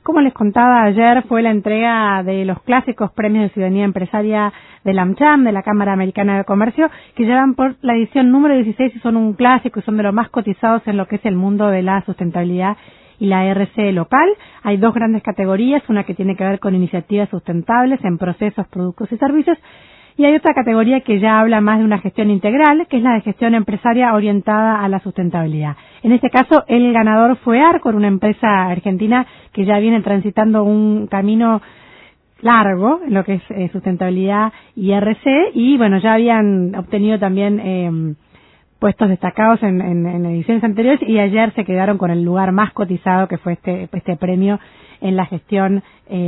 Como les contaba ayer, fue la entrega de los clásicos premios de ciudadanía empresaria de la AmCham, de la Cámara Americana de Comercio, que llevan por la edición número 16 y son un clásico y son de los más cotizados en lo que es el mundo de la sustentabilidad y la RC local. Hay dos grandes categorías, una que tiene que ver con iniciativas sustentables en procesos, productos y servicios, y hay otra categoría que ya habla más de una gestión integral, que es la de gestión empresaria orientada a la sustentabilidad. En este caso, el ganador fue Arcor, una empresa argentina que ya viene transitando un camino largo en lo que es sustentabilidad y RC, y bueno, ya habían obtenido también puestos destacados en ediciones anteriores, y ayer se quedaron con el lugar más cotizado, que fue este premio en la gestión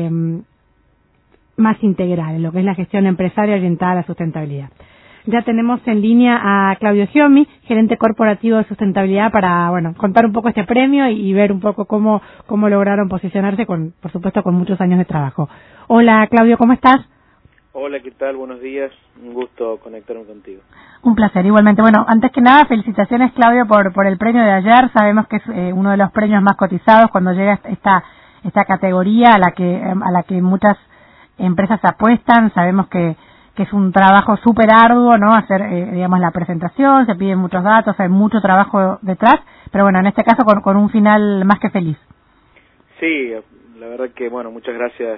más integral, en lo que es la gestión empresaria orientada a la sustentabilidad. Ya tenemos en línea a Claudio Giomi, gerente corporativo de sustentabilidad, para, bueno, contar un poco este premio y ver un poco cómo lograron posicionarse por supuesto, con muchos años de trabajo. Hola, Claudio, ¿cómo estás? Hola, ¿qué tal? Buenos días. Un gusto conectarme contigo. Un placer, igualmente. Bueno, antes que nada, felicitaciones, Claudio, por el premio de ayer. Sabemos que es uno de los premios más cotizados cuando llega esta categoría a la que muchas empresas apuestan. Sabemos que es un trabajo súper arduo, ¿no? Hacer, digamos, la presentación, se piden muchos datos, hay mucho trabajo detrás, pero bueno, en este caso con un final más que feliz. Sí, la verdad que, bueno, muchas gracias.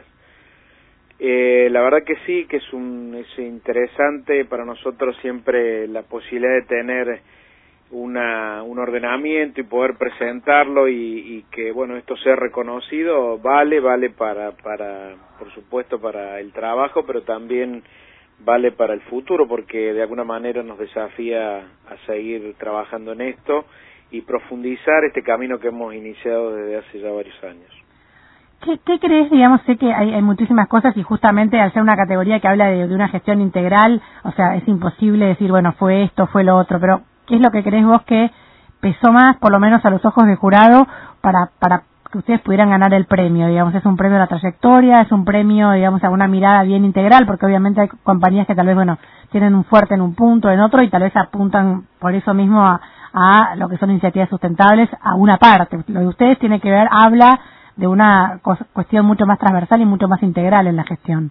La verdad que sí, que es interesante para nosotros siempre la posibilidad de tener un ordenamiento y poder presentarlo y que, bueno, esto sea reconocido, vale para por supuesto para el trabajo, pero también vale para el futuro, porque de alguna manera nos desafía a seguir trabajando en esto y profundizar este camino que hemos iniciado desde hace ya varios años. ¿Qué crees? Digamos, sé que hay muchísimas cosas y justamente al ser una categoría que habla de una gestión integral, o sea, es imposible decir, bueno, fue esto, fue lo otro, pero ¿qué es lo que crees vos que pesó más, por lo menos a los ojos del jurado, para que ustedes pudieran ganar el premio? Digamos, ¿es un premio a la trayectoria? ¿Es un premio, digamos, a una mirada bien integral? Porque obviamente hay compañías que tal vez, bueno, tienen un fuerte en un punto, en otro, y tal vez apuntan por eso mismo a lo que son iniciativas sustentables, a una parte. Lo de ustedes tiene que ver, habla de una cuestión mucho más transversal y mucho más integral en la gestión.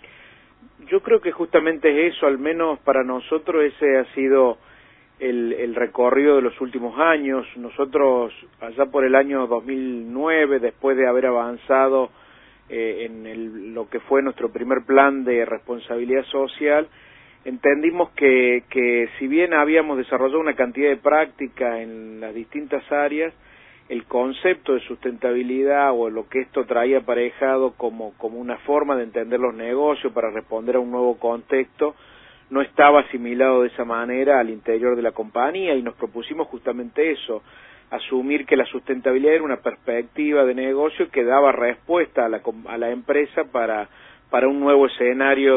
Yo creo que justamente es eso, al menos para nosotros ese ha sido el recorrido de los últimos años. Nosotros, allá por el año 2009, después de haber avanzado en lo que fue nuestro primer plan de responsabilidad social, entendimos que si bien habíamos desarrollado una cantidad de práctica en las distintas áreas, el concepto de sustentabilidad o lo que esto traía aparejado como una forma de entender los negocios para responder a un nuevo contexto no estaba asimilado de esa manera al interior de la compañía, y nos propusimos justamente eso, asumir que la sustentabilidad era una perspectiva de negocio que daba respuesta a la empresa para un nuevo escenario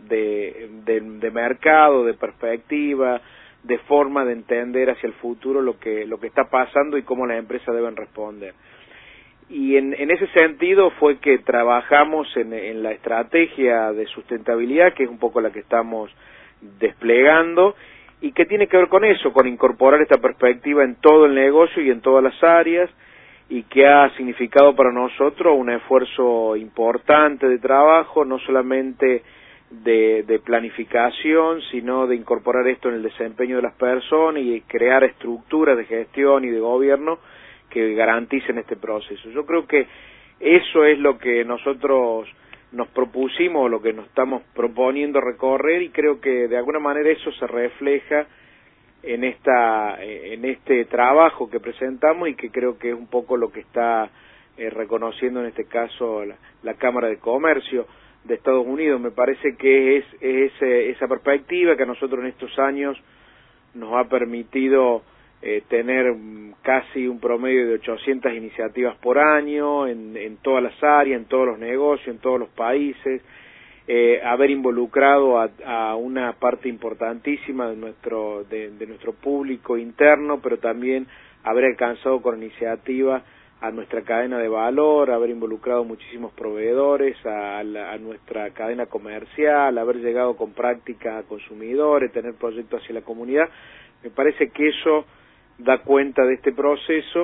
de mercado, de perspectiva, de forma de entender hacia el futuro lo que está pasando y cómo las empresas deben responder. Y en ese sentido fue que trabajamos en la estrategia de sustentabilidad, que es un poco la que estamos desplegando, y que tiene que ver con eso, con incorporar esta perspectiva en todo el negocio y en todas las áreas, y que ha significado para nosotros un esfuerzo importante de trabajo, no solamente de planificación, sino de incorporar esto en el desempeño de las personas y crear estructuras de gestión y de gobierno que garanticen este proceso. Yo creo que eso es lo que nosotros nos propusimos, lo que nos estamos proponiendo recorrer, y creo que de alguna manera eso se refleja en este trabajo que presentamos, y que creo que es un poco lo que está reconociendo en este caso la Cámara de Comercio de Estados Unidos. Me parece que es esa perspectiva que a nosotros en estos años nos ha permitido tener casi un promedio de 800 iniciativas por año en todas las áreas, en todos los negocios, en todos los países, haber involucrado a una parte importantísima de nuestro público interno, pero también haber alcanzado con iniciativa a nuestra cadena de valor, haber involucrado muchísimos proveedores a nuestra cadena comercial, haber llegado con práctica a consumidores, tener proyectos hacia la comunidad. Me parece que eso da cuenta de este proceso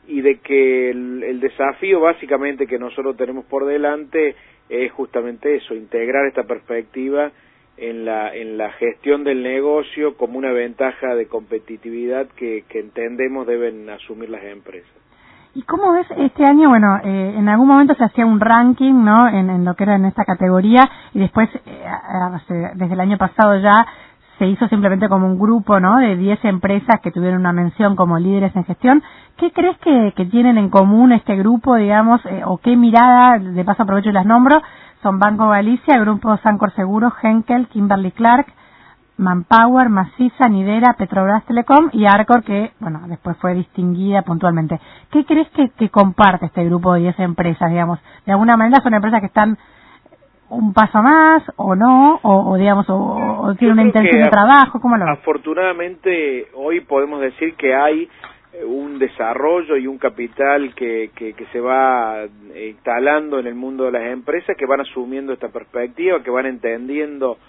y de que el desafío básicamente que nosotros tenemos por delante es justamente eso, integrar esta perspectiva en la gestión del negocio como una ventaja de competitividad que entendemos deben asumir las empresas. ¿Y cómo ves este año? Bueno, en algún momento se hacía un ranking, ¿no?, en lo que era en esta categoría, y después, desde el año pasado ya, se hizo simplemente como un grupo, ¿no?, de 10 empresas que tuvieron una mención como líderes en gestión. ¿Qué crees que tienen en común este grupo, digamos, o qué mirada, de paso aprovecho y las nombro? Son Banco Galicia, Grupo Sancor Seguros, Henkel, Kimberly-Clark, Manpower, Macisa, Nidera, Petrobras Telecom y Arcor, que, bueno, después fue distinguida puntualmente. ¿Qué crees que comparte este grupo de 10 empresas, digamos? De alguna manera son empresas que están un paso más, o no, o digamos, o tienen una intención de trabajo, ¿cómo lo ves? Afortunadamente, hoy podemos decir que hay un desarrollo y un capital que se va instalando en el mundo de las empresas, que van asumiendo esta perspectiva, que van entendiendo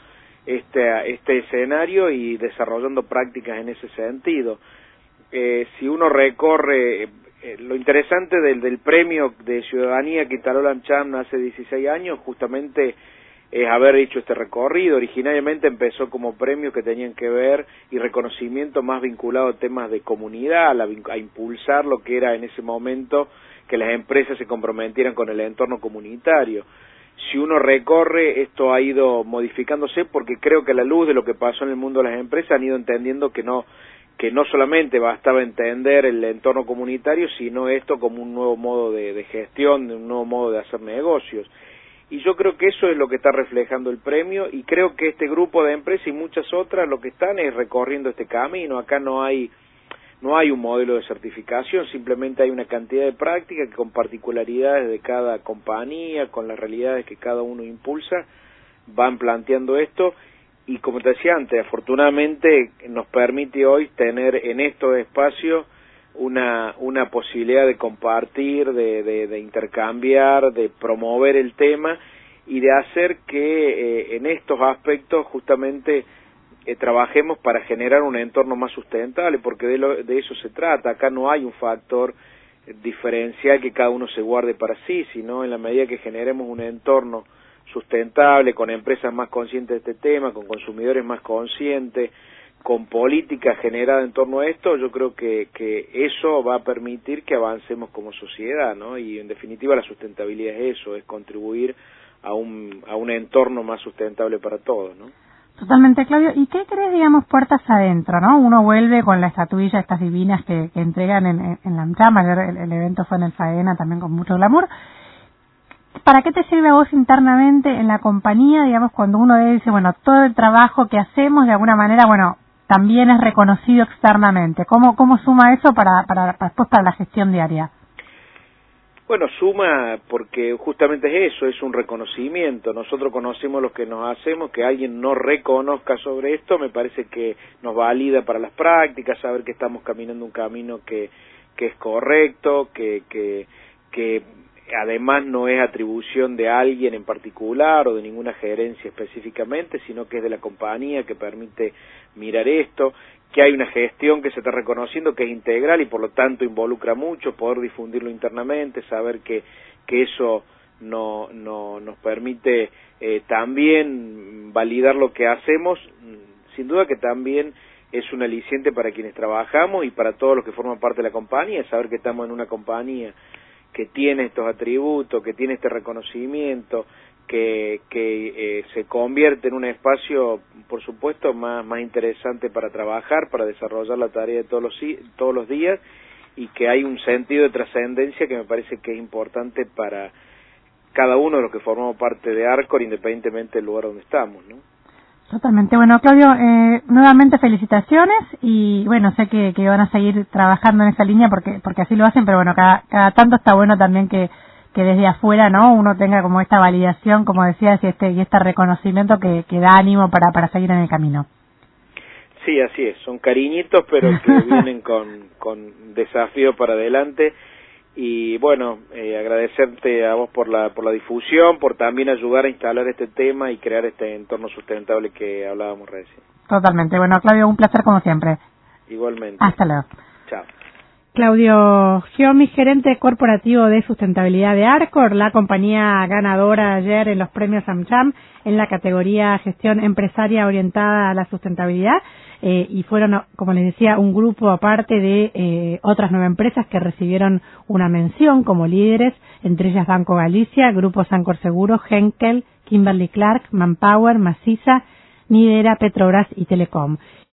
este escenario y desarrollando prácticas en ese sentido. Si uno recorre lo interesante del premio de ciudadanía que instaló la AmCham hace 16 años, justamente es haber hecho este recorrido. Originariamente empezó como premios que tenían que ver y reconocimiento más vinculado a temas de comunidad, a impulsar lo que era en ese momento que las empresas se comprometieran con el entorno comunitario. Si uno recorre, esto ha ido modificándose porque creo que a la luz de lo que pasó en el mundo de las empresas han ido entendiendo que no solamente bastaba entender el entorno comunitario, sino esto como un nuevo modo de gestión, un nuevo modo de hacer negocios. Y yo creo que eso es lo que está reflejando el premio, y creo que este grupo de empresas y muchas otras lo que están es recorriendo este camino. Acá no hay un modelo de certificación, simplemente hay una cantidad de prácticas que con particularidades de cada compañía, con las realidades que cada uno impulsa, van planteando esto. Y como te decía antes, afortunadamente nos permite hoy tener en estos espacios una posibilidad de compartir, de intercambiar, de promover el tema y de hacer que en estos aspectos justamente trabajemos para generar un entorno más sustentable, porque de eso se trata. Acá no hay un factor diferencial que cada uno se guarde para sí, sino en la medida que generemos un entorno sustentable, con empresas más conscientes de este tema, con consumidores más conscientes, con política generada en torno a esto, yo creo que eso va a permitir que avancemos como sociedad, ¿no? Y en definitiva la sustentabilidad es eso, es contribuir a un entorno más sustentable para todos, ¿no? Totalmente, Claudio. ¿Y qué crees, digamos, puertas adentro, no? Uno vuelve con la estatuilla, estas divinas que entregan en la AmCham. El evento fue en el Faena también con mucho glamour. ¿Para qué te sirve a vos internamente en la compañía, digamos, cuando uno dice, bueno, todo el trabajo que hacemos de alguna manera, bueno, también es reconocido externamente? ¿Cómo suma eso para después para la gestión diaria? Bueno, suma porque justamente es eso, es un reconocimiento. Nosotros conocemos lo que nos hacemos, que alguien no reconozca sobre esto, me parece que nos valida para las prácticas, saber que estamos caminando un camino que es correcto, que además no es atribución de alguien en particular o de ninguna gerencia específicamente, sino que es de la compañía que permite mirar esto, que hay una gestión que se está reconociendo, que es integral y por lo tanto involucra mucho, poder difundirlo internamente, saber que eso nos permite también validar lo que hacemos. Sin duda que también es un aliciente para quienes trabajamos y para todos los que forman parte de la compañía, saber que estamos en una compañía que tiene estos atributos, que tiene este reconocimiento, que se convierte en un espacio, por supuesto, más interesante para trabajar, para desarrollar la tarea de todos los días, y que hay un sentido de trascendencia que me parece que es importante para cada uno de los que formamos parte de Arcor, independientemente del lugar donde estamos, ¿no? Totalmente. Bueno, Claudio, nuevamente felicitaciones y bueno, sé que van a seguir trabajando en esa línea porque así lo hacen, pero bueno, cada tanto está bueno también que desde afuera, ¿no?, uno tenga como esta validación, como decías, y este reconocimiento que da ánimo para seguir en el camino. Sí, así es, son cariñitos, pero que vienen con desafíos para adelante. Y bueno, agradecerte a vos por la difusión, por también ayudar a instalar este tema y crear este entorno sustentable que hablábamos recién. Totalmente. Bueno, Claudio, un placer como siempre. Igualmente. Hasta luego. Chao. Claudio Giomi, gerente corporativo de sustentabilidad de Arcor, la compañía ganadora ayer en los premios AmCham en la categoría gestión empresaria orientada a la sustentabilidad, y fueron, como les decía, un grupo aparte de otras 9 empresas que recibieron una mención como líderes, entre ellas Banco Galicia, Grupo Sancor Seguros, Henkel, Kimberly Clark, Manpower, Macisa, Nidera, Petrobras y Telecom.